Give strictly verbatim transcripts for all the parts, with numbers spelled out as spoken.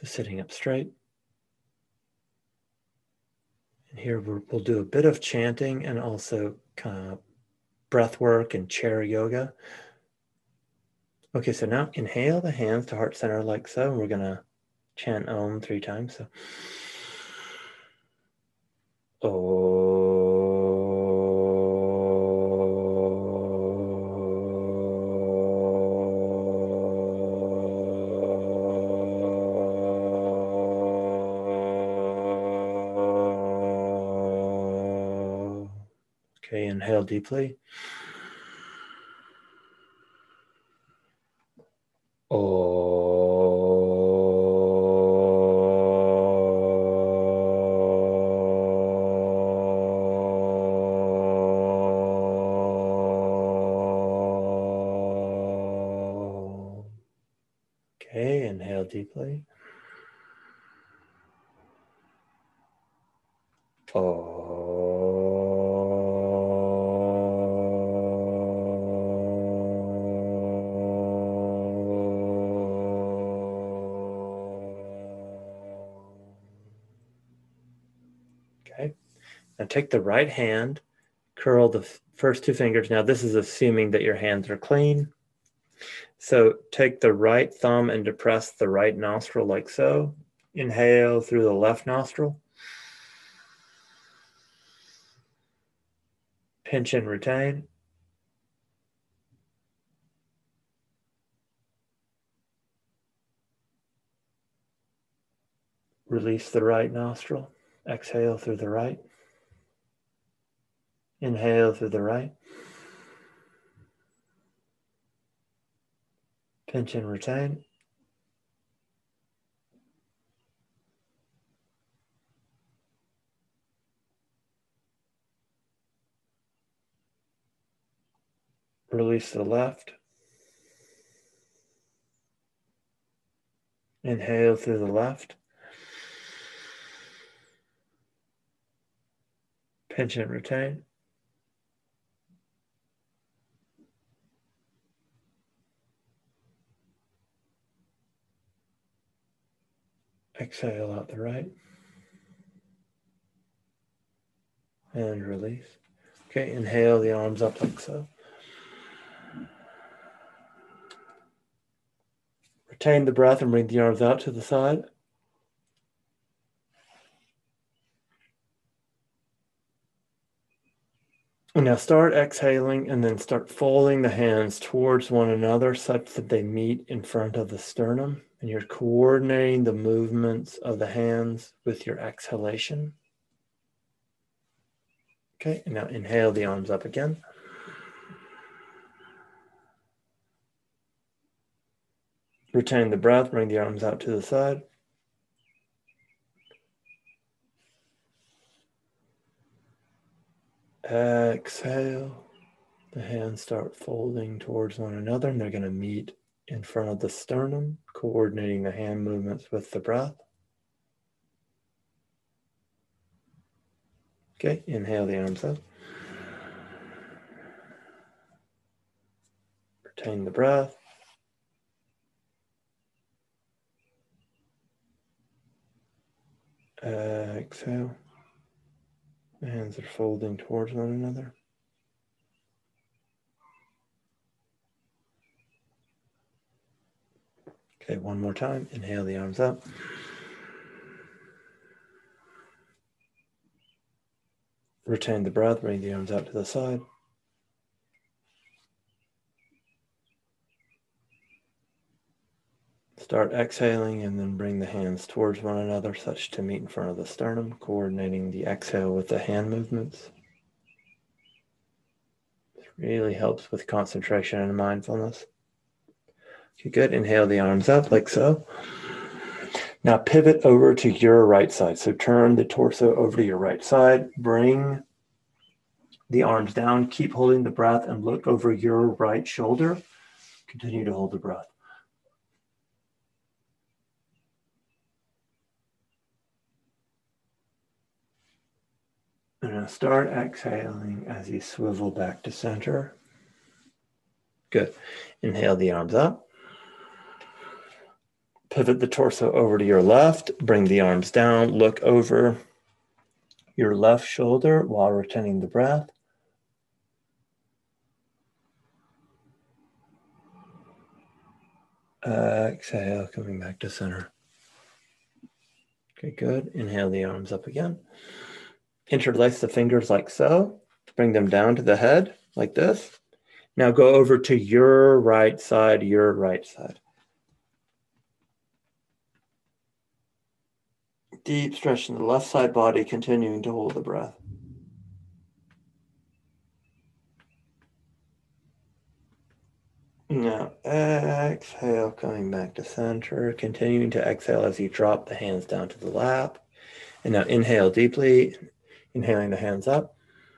So sitting up straight. And here we'll do a bit of chanting and also kind of breath work and chair yoga. Okay, so now inhale the hands to heart center like so. And we're going to chant Om three times. So, Om. Okay, inhale deeply. Okay, inhale deeply. Okay, now take the right hand, curl the first two fingers. Now this is assuming that your hands are clean. So take the right thumb and depress the right nostril like so. Inhale through the left nostril. Pinch and retain. Release the right nostril. Exhale through the right. Inhale through the right. Pinch and retain. Release the left. Inhale through the left. Pinch and retain. Exhale out the right. And release. Okay, inhale the arms up like so. Retain the breath and bring the arms out to the side. And now start exhaling and then start folding the hands towards one another such that they meet in front of the sternum. And you're coordinating the movements of the hands with your exhalation. Okay, and now inhale the arms up again. Retain the breath, bring the arms out to the side. Exhale. The hands start folding towards one another and they're going to meet in front of the sternum, coordinating the hand movements with the breath. Okay, inhale the arms up. Retain the breath. Exhale. The hands are folding towards one another. Okay, one more time. Inhale the arms up. Retain the breath, bring the arms out to the side. Start exhaling and then bring the hands towards one another such to meet in front of the sternum, coordinating the exhale with the hand movements. This really helps with concentration and mindfulness. Okay, good. Inhale the arms up like so. Now pivot over to your right side. So turn the torso over to your right side. Bring the arms down. Keep holding the breath and look over your right shoulder. Continue to hold the breath. And now start exhaling as you swivel back to center. Good. Inhale the arms up. Pivot the torso over to your left, bring the arms down, look over your left shoulder while retaining the breath. Exhale, coming back to center. Okay, good. Inhale the arms up again. Interlace the fingers like so. Bring them down to the head like this. Now go over to your right side, your right side. Deep stretch in the left side body, continuing to hold the breath. Now exhale, coming back to center, continuing to exhale as you drop the hands down to the lap. And now inhale deeply, inhaling the hands up.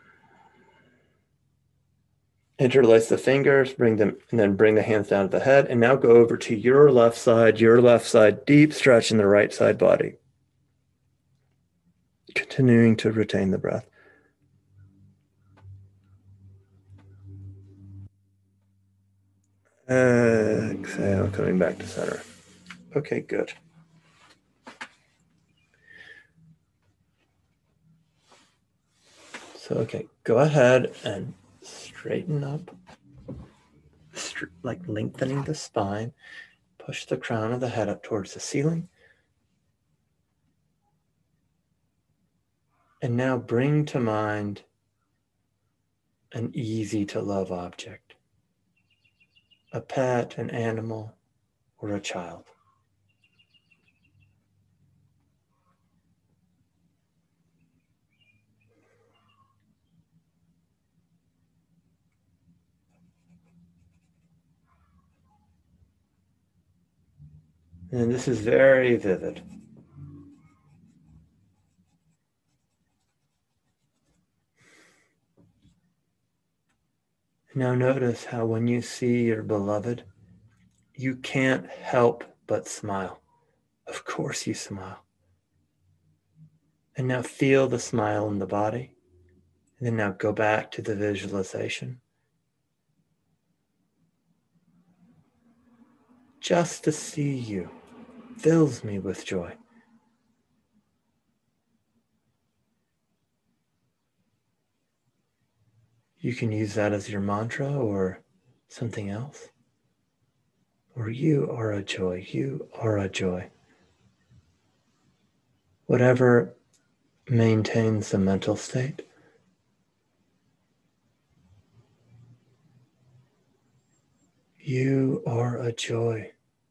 Interlace the fingers, bring them, and then bring the hands down to the head. And now go over to your left side, your left side, deep stretch in the right side body. Continuing to retain the breath. Exhale, coming back to center. Okay, good. So, okay, go ahead and straighten up, like lengthening the spine. Push the crown of the head up towards the ceiling. And now bring to mind an easy to love object, a pet, an animal, or a child. And this is very vivid. Now notice how when you see your beloved, you can't help but smile. Of course you smile. And now feel the smile in the body. And then now go back to the visualization. Just to see you fills me with joy. You can use that as your mantra or something else. Or you are a joy. You are a joy. Whatever maintains the mental state. You are a joy.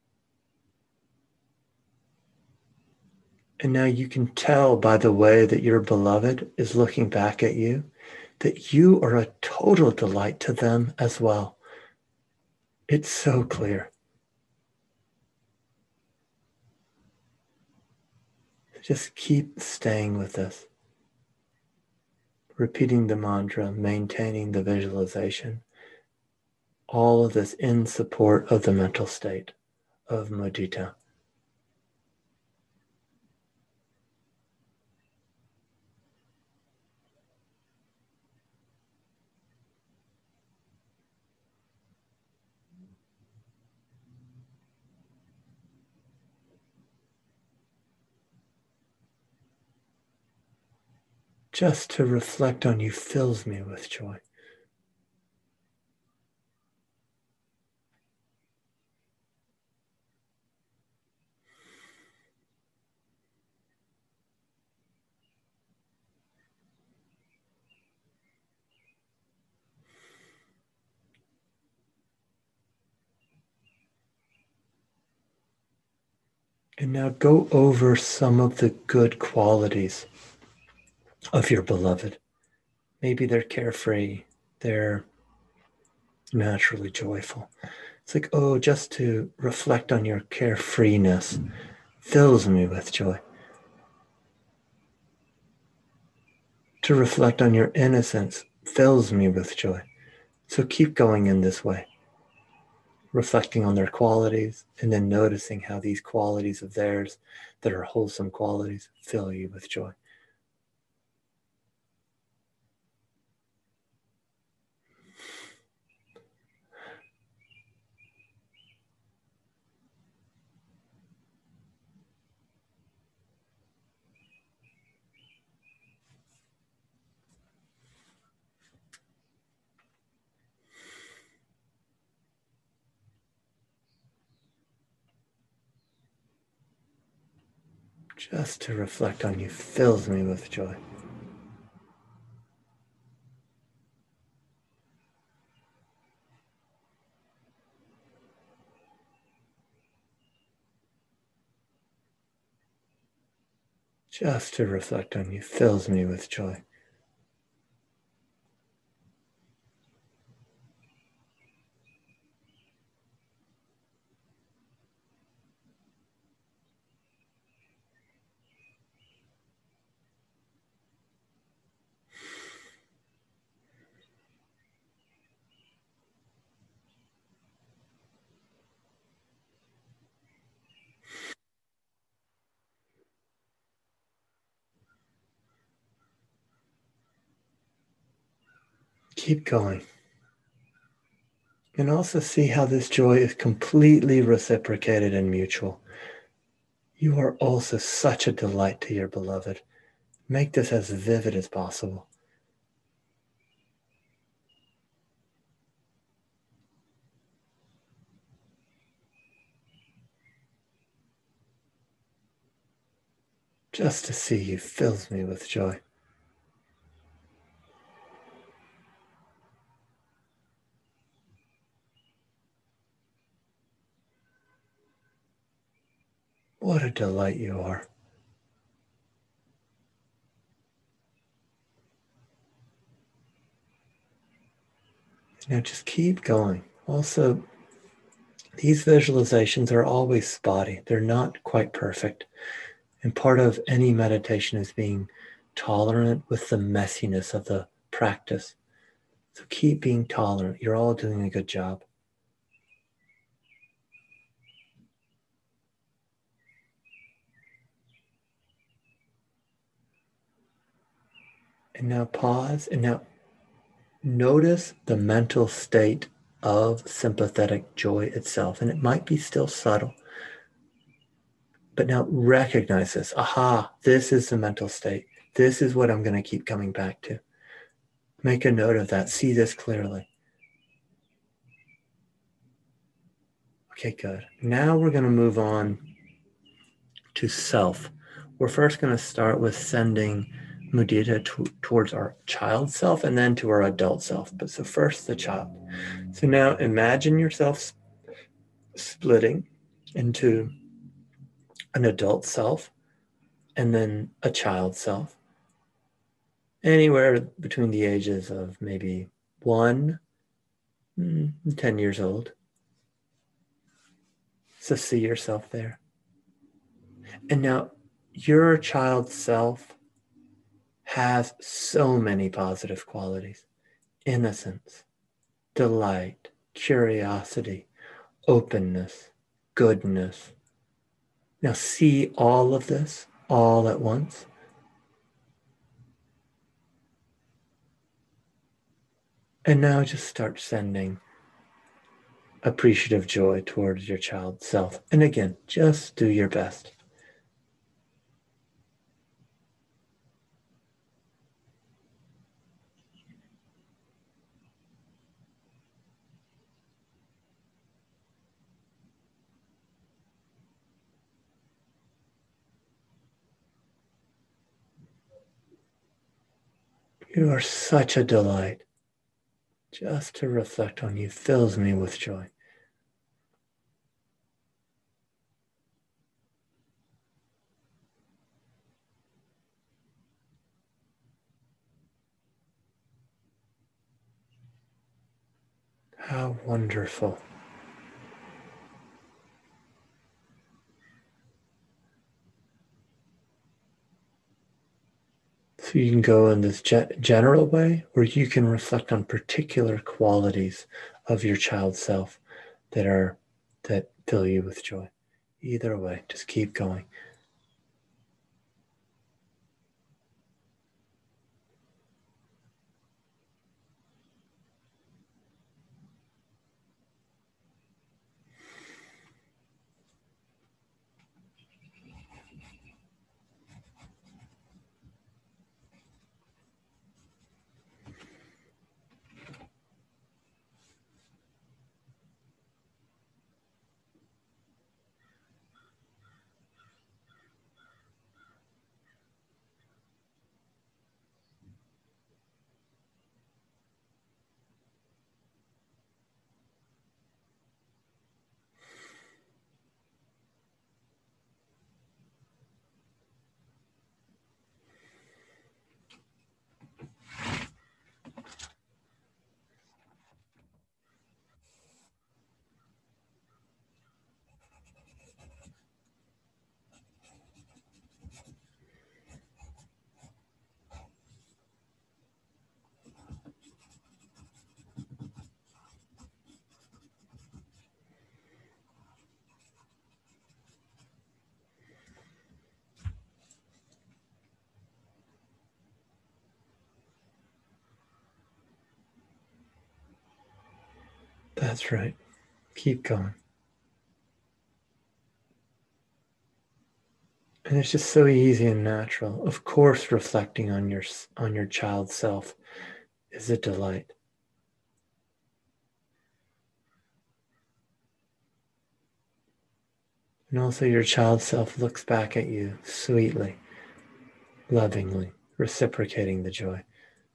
And now you can tell by the way that your beloved is looking back at you that you are a total delight to them as well. It's so clear. Just keep staying with this. Repeating the mantra, maintaining the visualization. All of this in support of the mental state of mudita. Just to reflect on you fills me with joy. And now go over some of the good qualities of your beloved. Maybe they're carefree, they're naturally joyful. It's like, oh, just to reflect on your carefreeness fills me with joy. To reflect on your innocence fills me with joy. So keep going in this way, reflecting on their qualities and then noticing how these qualities of theirs that are wholesome qualities fill you with joy. just to reflect on you fills me with joy. Just to reflect on you fills me with joy. Keep going. And also see how this joy is completely reciprocated and mutual. You are also such a delight to your beloved. Make this as vivid as possible. Just to see you fills me with joy. What a delight you are. Now just keep going. Also, these visualizations are always spotty. They're not quite perfect. And part of any meditation is being tolerant with the messiness of the practice. So keep being tolerant. You're all doing a good job. And now pause. And now notice the mental state of sympathetic joy itself. And it might be still subtle. But now recognize this. Aha, this is the mental state. This is what I'm going to keep coming back to. Make a note of that. See this clearly. Okay, good. Now we're going to move on to self. We're first going to start with sending mudita t- towards our child self and then to our adult self. But so first the child. So now imagine yourself sp- splitting into an adult self and then a child self. Anywhere between the ages of maybe one and ten years old. So see yourself there. And now your child self has so many positive qualities: innocence, delight, curiosity, openness, goodness. Now see all of this all at once. And now just start sending appreciative joy towards your child self. And again, just do your best. You are such a delight. Just to reflect on you fills me with joy. How wonderful. So you can go in this ge- general way, or you can reflect on particular qualities of your child self that are that fill you with joy. Either way, just keep going. That's right. Keep going. And it's just so easy and natural. Of course, reflecting on your on your child self is a delight. And also your child self looks back at you sweetly, lovingly, reciprocating the joy.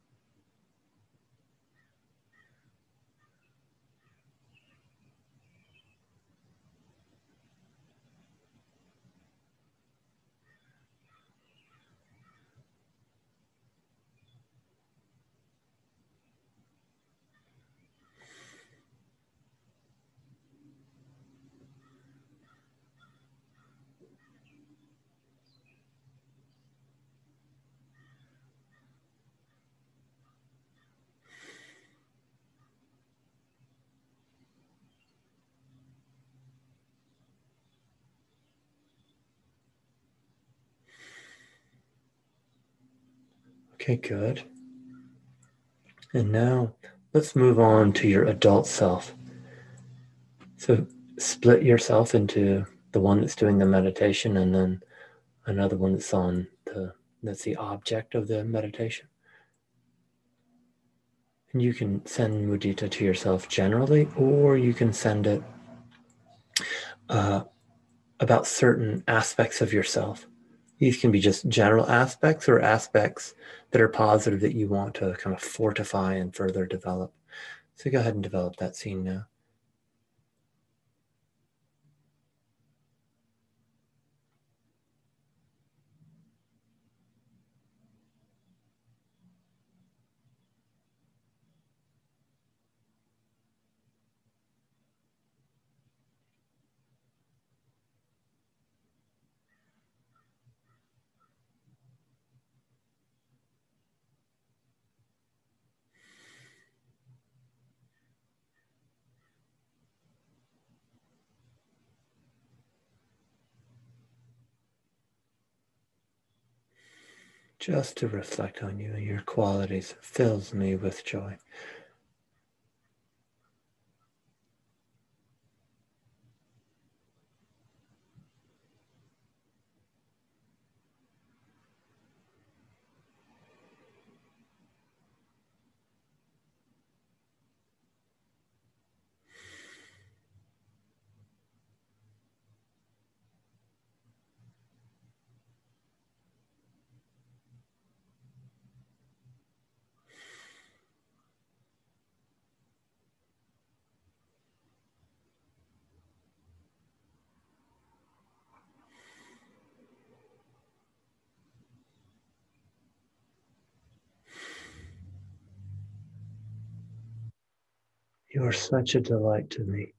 Okay, good. And now let's move on to your adult self. So split yourself into the one that's doing the meditation and then another one that's on the that's the object of the meditation. And you can send mudita to yourself generally, or you can send it uh, about certain aspects of yourself. These can be just general aspects or aspects that are positive that you want to kind of fortify and further develop. So go ahead and develop that scene now. Just to reflect on you and your qualities fills me with joy. You are such a delight to me.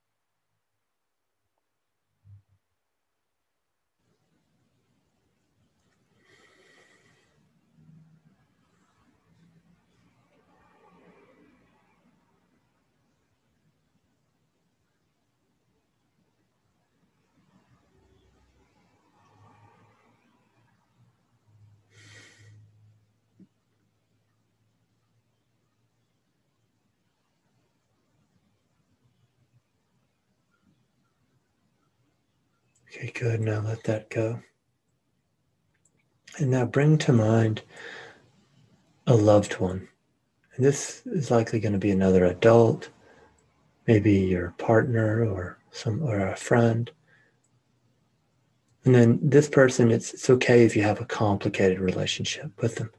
Okay, good. Now let that go. And now bring to mind a loved one. And this is likely going to be another adult, maybe your partner or some or a friend. And then this person, it's it's okay if you have a complicated relationship with them.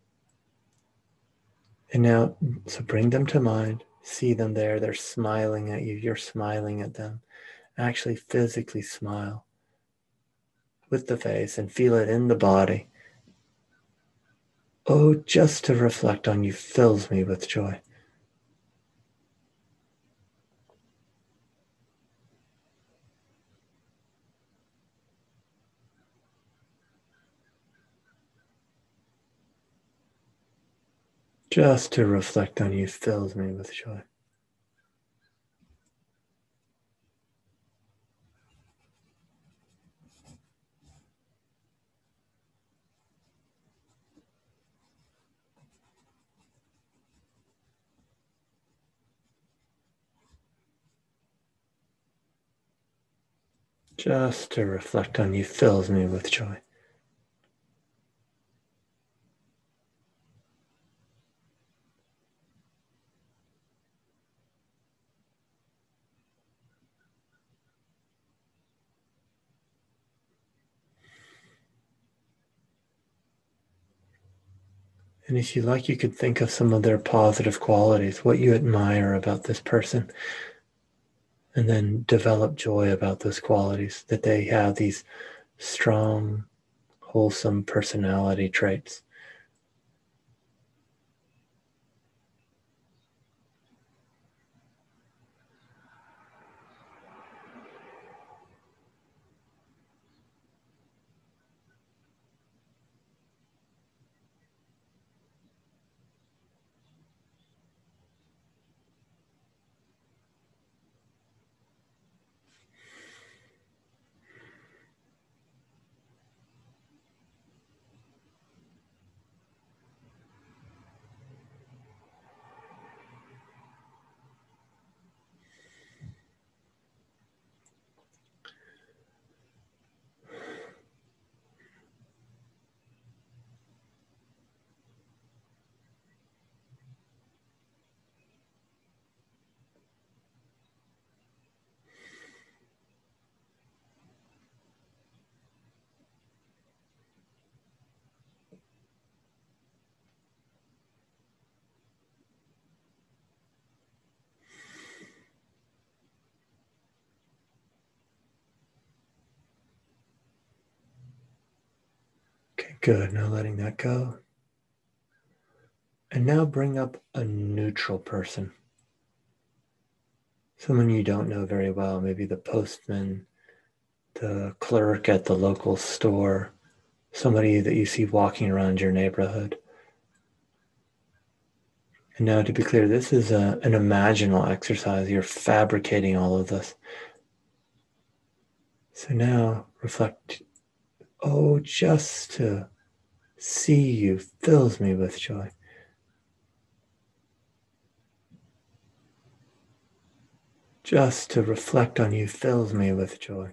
And now, so bring them to mind, see them there, they're smiling at you, you're smiling at them. Actually physically smile with the face and feel it in the body. Oh, just to reflect on you fills me with joy. Just to reflect on you fills me with joy. Just to reflect on you fills me with joy. And if you like, you could think of some of their positive qualities, what you admire about this person, and then develop joy about those qualities, that they have these strong, wholesome personality traits. Okay, good. Now letting that go. And now bring up a neutral person. Someone you don't know very well, maybe the postman, the clerk at the local store, somebody that you see walking around your neighborhood. And now, to be clear, this is a, an imaginal exercise. You're fabricating all of this. So now reflect, oh, just to see you fills me with joy. Just to reflect on you fills me with joy.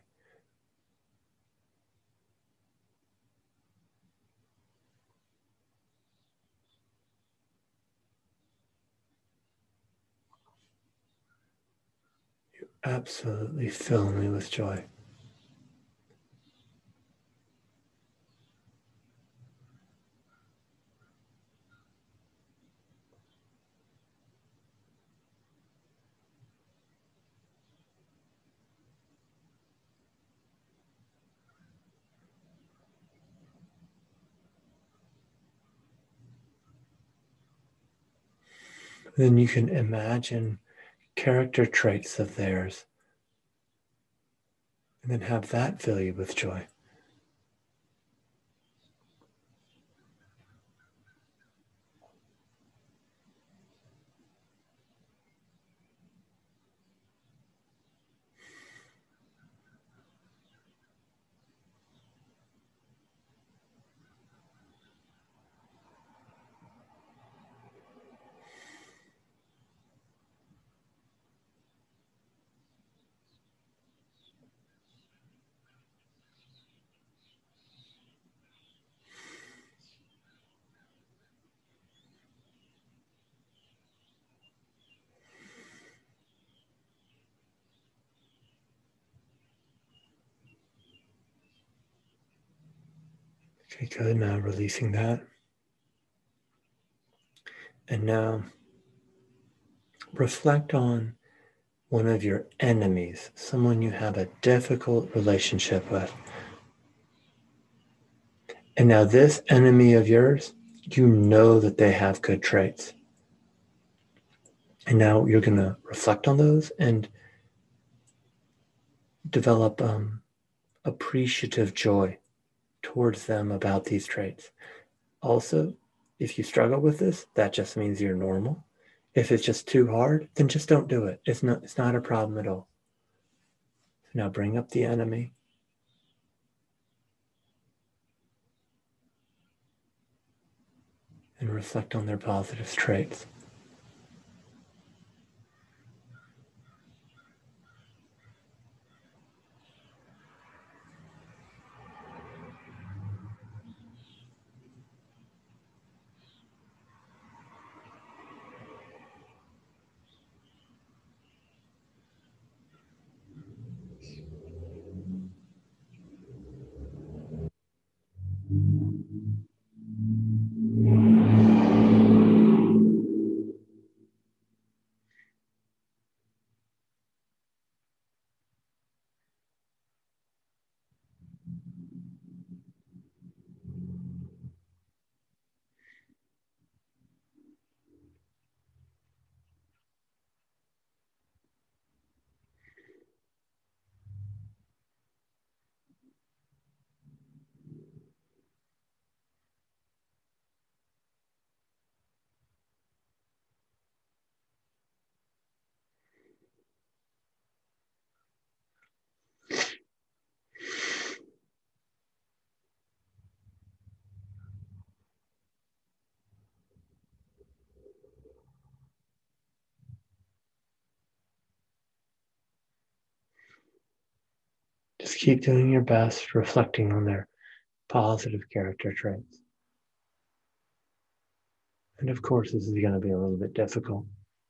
You absolutely fill me with joy. Then you can imagine character traits of theirs and then have that fill you with joy. Okay, good. Now releasing that. And now reflect on one of your enemies, someone you have a difficult relationship with. And now this enemy of yours, you know that they have good traits. And now you're going to reflect on those and develop um, appreciative joy towards them about these traits. Also, if you struggle with this, that just means you're normal. If it's just too hard, then just don't do it. It's not, it's not a problem at all. So now bring up the enemy. And reflect on their positive traits. Just keep doing your best, reflecting on their positive character traits. And of course, this is going to be a little bit difficult.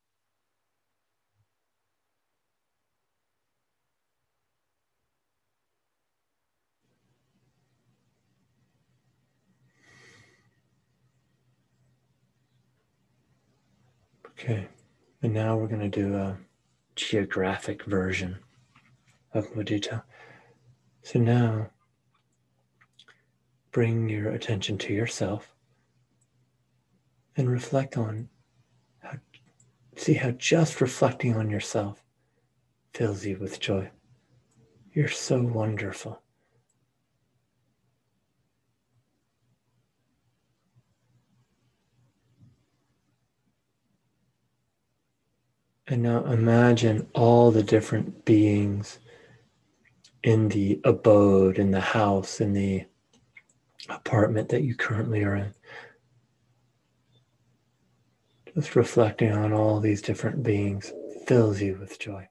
Okay, and now we're going to do a geographic version of mudita. So now, bring your attention to yourself and reflect on how, see how just reflecting on yourself fills you with joy. You're so wonderful. And now imagine all the different beings in the abode, in the house, in the apartment that you currently are in. Just reflecting on all these different beings fills you with joy.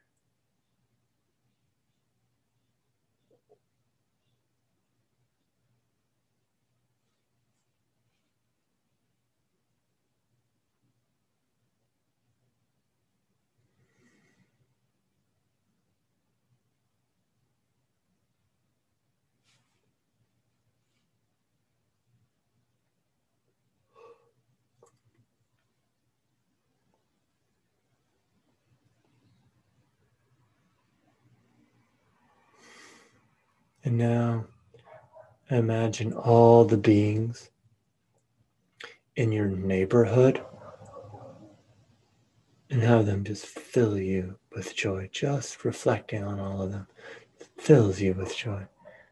And now imagine all the beings in your neighborhood and have them just fill you with joy. Just reflecting on all of them fills you with joy.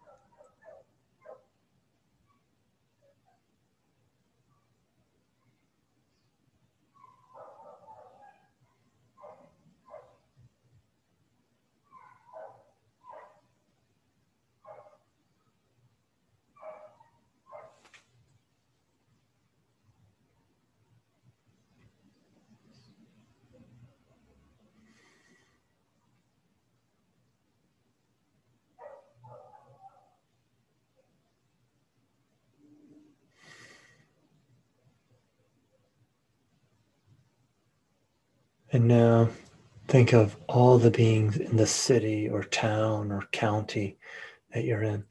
And now think of all the beings in the city or town or county that you're in.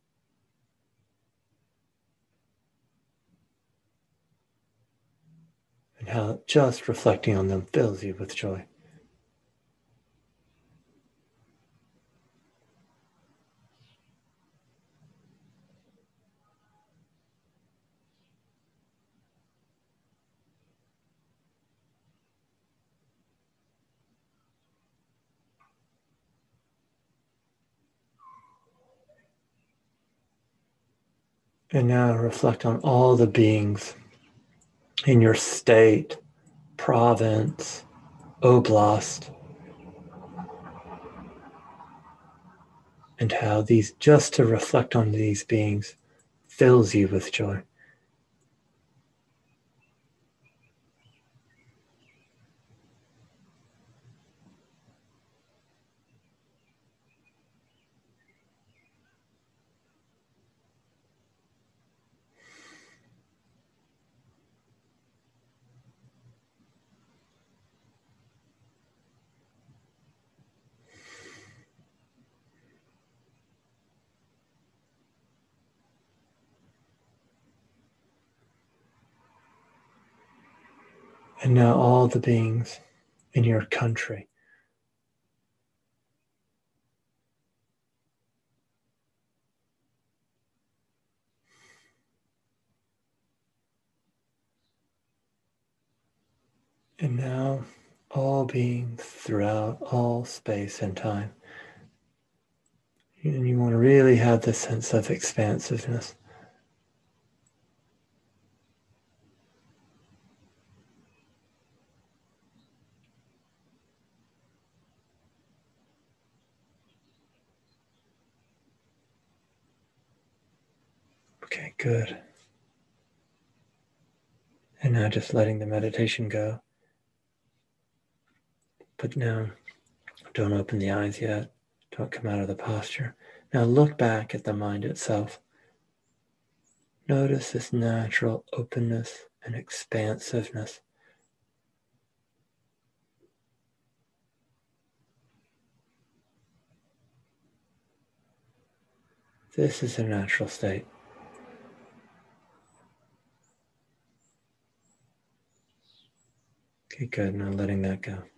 And how just reflecting on them fills you with joy. And now reflect on all the beings in your state, province, oblast, and how these, just to reflect on these beings, fills you with joy. And now all the beings in your country. And now all beings throughout all space and time. And you want to really have this sense of expansiveness. Okay, good. And now just letting the meditation go. But now, don't open the eyes yet. Don't come out of the posture. Now look back at the mind itself. Notice this natural openness and expansiveness. This is a natural state. Okay, good. Now letting that go.